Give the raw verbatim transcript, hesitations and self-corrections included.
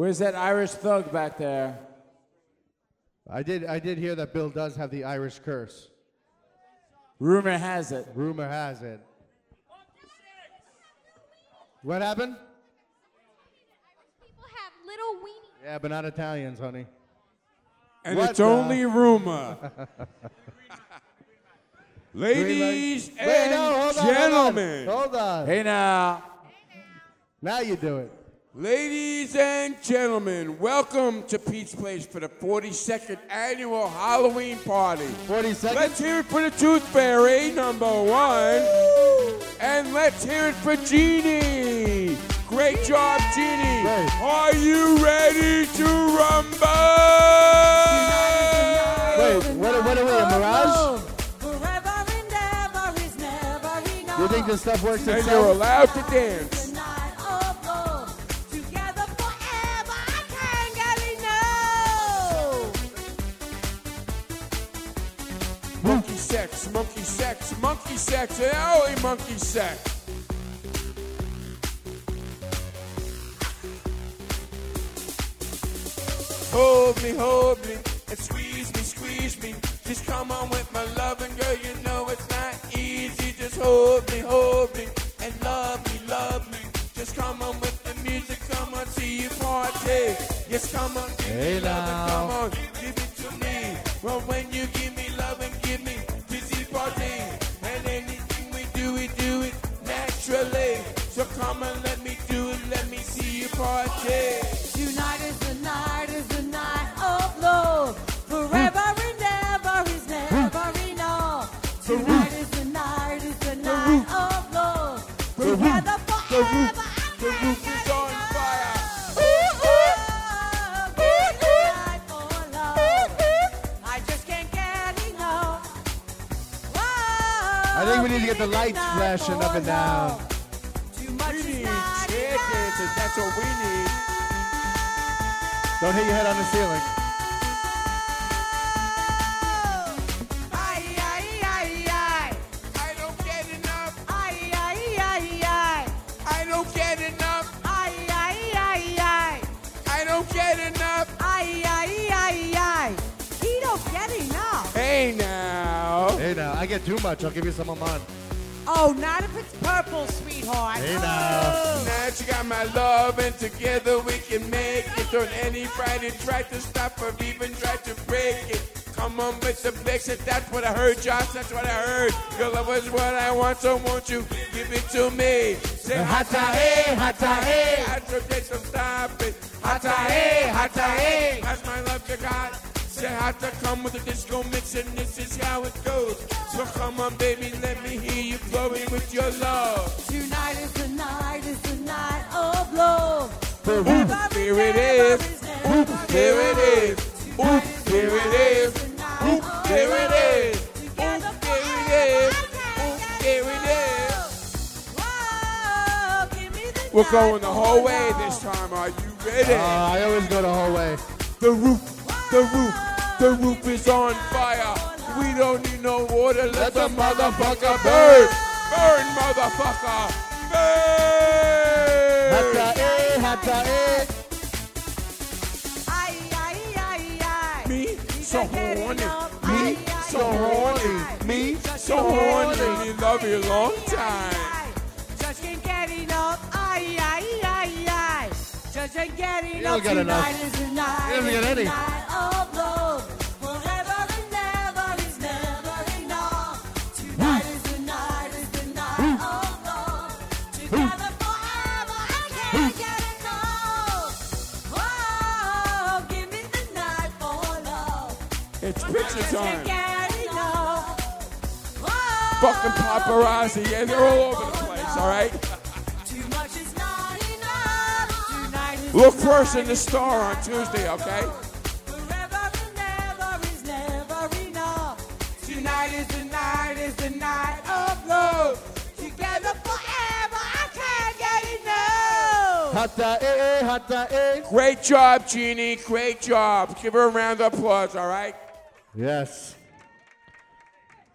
Where's that Irish thug back there? I did I did hear that Bill does have the Irish curse. Rumor has it. Rumor has it. What happened? People have little weenies. Yeah, but not Italians, honey. And What it's the- only rumor. Ladies Wait, and no, hold on, gentlemen. Hold on. Hold on. Hey now. Now you do it. Ladies and gentlemen, welcome to Pete's Place for the forty-second annual Halloween party. forty seconds? Let's hear it for the Tooth Fairy, number one. And let's hear it for Jeannie. Great job, Jeannie. Great. Are you ready to rumble? Wait, what, what are we, a mirage? Forever and ever is never enough. You think this stuff works And itself? you're allowed to dance. The night of love. Together forever, I can't get enough. Monkey sex, monkey sex, monkey sex, and only monkey sex. Hold me, hold me, and squeeze me, squeeze me. Just come on with my loving girl, you know it's not easy. Just hold me, hold me, and love me, love me. Just come on with the music, come on, see you party. Yes, come on, give Hey me love and come now. on, give it to me. Well, when you give me love and give me busy party, and anything we do, we do it naturally. So come on, let me do it, let me see you party. Tonight is the night, is the night of love. Forever and ever is never enough. Tonight is the night, is the night of love. Together forever, I The can't roof get is on enough. fire. Oh, give me the night for love. I just can't get enough. I think we need to get the lights flashing up and down. Too much We is need not chair enough. dancers, that's what we need. Don't hit your head on the ceiling. Ay, ay, ay, ay. I don't get enough, Ay, ay, ay, ay. I don't get enough, Ay, ay, ay, ay. I don't get enough. Ay, ay, ay, ay. He don't get enough. Hey now. Hey now, I get too much. I'll give you some of mine. Oh, not if it's purple, sweetheart. Hey now. Now that you got my love and together we can make it. Don't anybody try to stop or even try to break it. Come on with the flex it, that's what I heard, Josh, that's what I heard. Your love is what I want, so won't you give it to me? Say hata hey, hata hey. I should take some stop it. Hata hey, hata hey. That's my love you got. Say hata come with the disco mix and this is how it goes. So come on baby, let me hear you flowing with your love. Tonight is the night, is the night of love. Oop, there it is. Oop, there it is. Oop, there it is. Oop, there it is. Oop, there it is. Oop, there it is. Whoa, give me the We're night going the whole for way love. this time. Are you ready? Uh, I always go the whole way. The roof, the roof, the roof is on fire. We don't need no water. Let the motherfucker burn. Burn, motherfucker. Burn. Hata eh, hata eh. Ay, ay, ay, ay. Me so horny. Me So horny. Me so horny. We love you a long time. Just can't get enough. Ay, ay, ay, ay. Just ain't get enough. don't get enough. Tonight is the night. You don't is get the any. night of love. Forever and ever is never enough. Tonight is the night. Is the night of love. Together forever. I can't get enough. Oh, give me the night for love. It's picture Just time. can't get enough. Oh, Fucking paparazzi. Yeah, they're all over the place, all right? too much is not enough. Tonight is Look the first night, in the star on Tuesday, okay? forever and ever is never enough. Tonight is the night, is the night of love. Together forever, I can't get enough. Hata eh, hata eh. Great job, Jeannie. Great job. Give her a round of applause, all right? Yes.